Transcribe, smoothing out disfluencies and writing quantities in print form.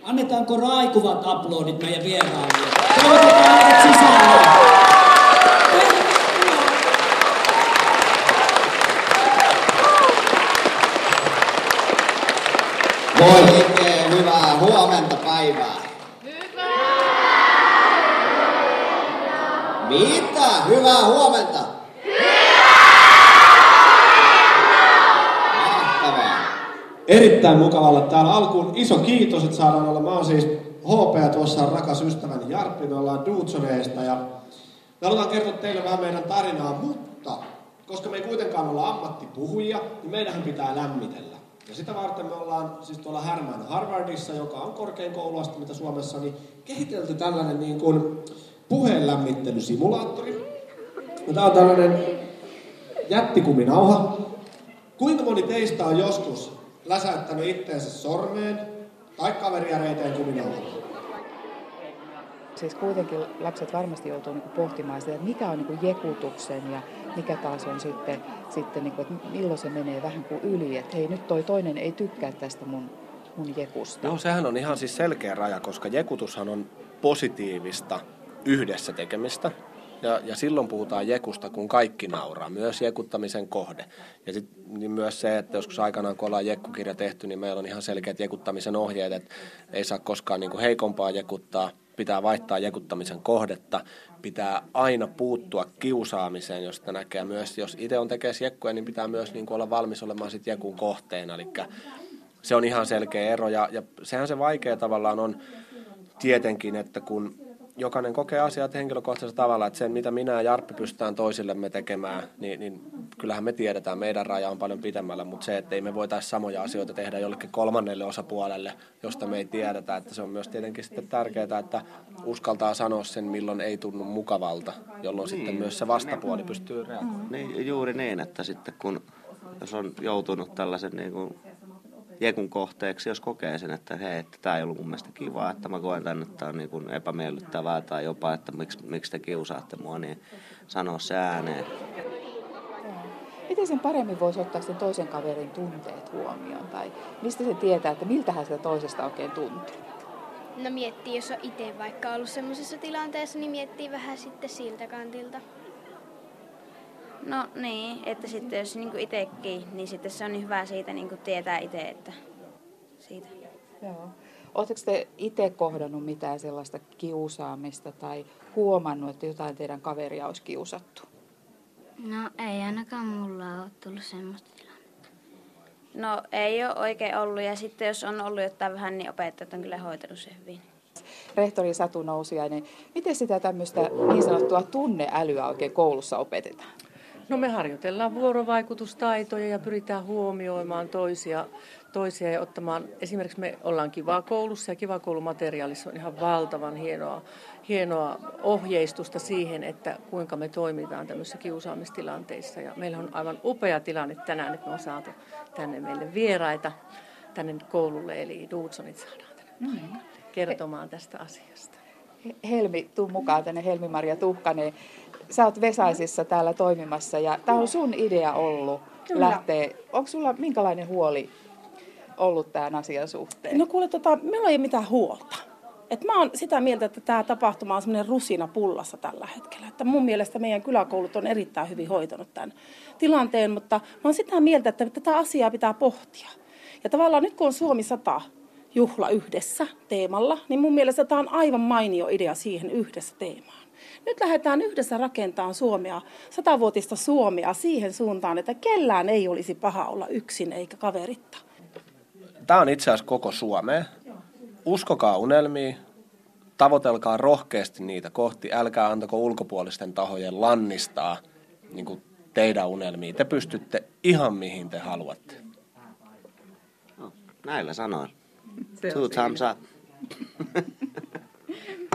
Annetaanko raikuvat aplodit meidän vieraille? Toivotetaan heidät sisälle. Oikein hyvää huomenta päivää. Mitä? Hyvää huomenta. Mahtavaa. Erittäin mukava olla täällä. Alkuun iso kiitos, että saadaan olla. Mä oon siis HP ja tuossa on rakas ystäväni Jarppi. Me ollaan Duutsoneesta ja me halutaan kertoa teille vähän meidän tarinaa, mutta koska me ei kuitenkaan olla ammattipuhujia, niin meidänhän pitää lämmitellä. Ja sitä varten me ollaan siis tuolla Härmän Harvardissa, joka on korkein kouluaste, mitä Suomessa, niin kehitelty tällainen niin kuin puheenlämmittelysimulaattori. Ja tää on tällainen jättikuminauha. Kuinka moni teistä on joskus läsäyttänyt itteensä sormeen tai kaveria reiteen kuminauhalla? Siis kuitenkin lapset varmasti joutuu niinku pohtimaan sitä, että mikä on niinku jekutuksen ja mikä taas on sitten niinku, että milloin se menee vähän kuin yli. Että hei, nyt toi toinen ei tykkää tästä mun jekusta. Joo, sehän on ihan siis selkeä raja, koska jekutushan on positiivista yhdessä tekemistä. Ja silloin puhutaan jekusta, kun kaikki nauraa, myös jekuttamisen kohde. Ja sitten niin myös se, että joskus aikanaan, kun ollaan jekkukirja tehty, niin meillä on ihan selkeät jekuttamisen ohjeet, että ei saa koskaan niin kuin heikompaa jekuttaa, pitää vaihtaa jekuttamisen kohdetta, pitää aina puuttua kiusaamiseen, jos sitä näkee myös. Jos itse on tekemässä jekkuja, niin pitää myös niin kuin olla valmis olemaan sit jekun kohteena. Eli se on ihan selkeä ero ja sehän se vaikea tavallaan on tietenkin, että kun jokainen kokee asiat henkilökohtaisella tavalla, että sen mitä minä ja Jarppi pystytään toisillemme tekemään, niin kyllähän me tiedetään, meidän raja on paljon pitemmällä, mutta se, että ei me voitaisiin samoja asioita tehdä jollekin kolmannelle osapuolelle, josta me ei tiedetä, että se on myös tietenkin sitten tärkeää, että uskaltaa sanoa sen, milloin ei tunnu mukavalta, jolloin sitten myös se vastapuoli pystyy reagoimaan. Niin, juuri niin, että sitten jos on joutunut tällaisen niin kuin jekun kohteeksi, jos kokee sen, että hei, että tämä ei ollut mun mielestä kivaa, että mä koen tänne, että tämä on niin kuin epämiellyttävää tai jopa, että miksi te kiusaatte mua, niin sanoo se ääneen. Miten sen paremmin voisi ottaa sen toisen kaverin tunteet huomioon? Tai mistä se tietää, että miltähän sitä toisesta oikein tuntuu? No miettii, jos on itse vaikka ollut semmoisessa tilanteessa, niin miettii vähän sitten siltä kantilta. No niin, että sitten jos niinku itsekin, niin sitten se on niin hyvä siitä niinku tietää itse, että siitä. Joo. Oletteko te itse kohdannut mitään sellaista kiusaamista tai huomannut, että jotain teidän kaveria olisi kiusattu? No ei ainakaan mulla ole tullut semmoista tilannetta. No ei ole oikein ollut ja sitten jos on ollut jotain vähän, niin opettajat on kyllä hoitanut sen hyvin. Rehtori Satu Nousiainen, miten sitä tämmöistä niin sanottua tunneälyä oikein koulussa opetetaan? No me harjoitellaan vuorovaikutustaitoja ja pyritään huomioimaan toisia ja ottamaan, esimerkiksi me ollaan Kiva Koulussa ja Kiva Koulumateriaalissa on ihan valtavan hienoa ohjeistusta siihen, että kuinka me toimitaan tämmöisissä kiusaamistilanteissa. Ja meillä on aivan upea tilanne tänään, että me on saatu tänne meille vieraita tänne koululle, eli Duutsonit saadaan tänne kertomaan tästä asiasta. Helmi, tuu mukaan tänne, Helmi-Maria Tuhkanen. Sä oot Vesaisissa täällä toimimassa ja tää on sun idea ollut lähteä. Onko sulla minkälainen huoli ollut tämän asian suhteen? No kuule, minulla ei ole mitään huolta. Et mä oon sitä mieltä, että tämä tapahtuma on semmoinen rusina pullassa tällä hetkellä. Että mun mielestä meidän kyläkoulut on erittäin hyvin hoitanut tämän tilanteen, mutta mä oon sitä mieltä, että tätä asiaa pitää pohtia. Ja tavallaan nyt kun on Suomi 100 juhla yhdessä teemalla, niin mun mielestä tämä on aivan mainio idea siihen yhdessä teemaan. Nyt lähdetään yhdessä rakentamaan Suomea, 100-vuotista Suomea siihen suuntaan, että kellään ei olisi paha olla yksin eikä kaveritta. Tämä on itse asiassa koko Suomea. Uskokaa unelmiin, tavoitelkaa rohkeasti niitä kohti, älkää antako ulkopuolisten tahojen lannistaa niin kuin teidän unelmiin. Te pystytte ihan mihin te haluatte. No, näillä sanoin. Two thumbs up.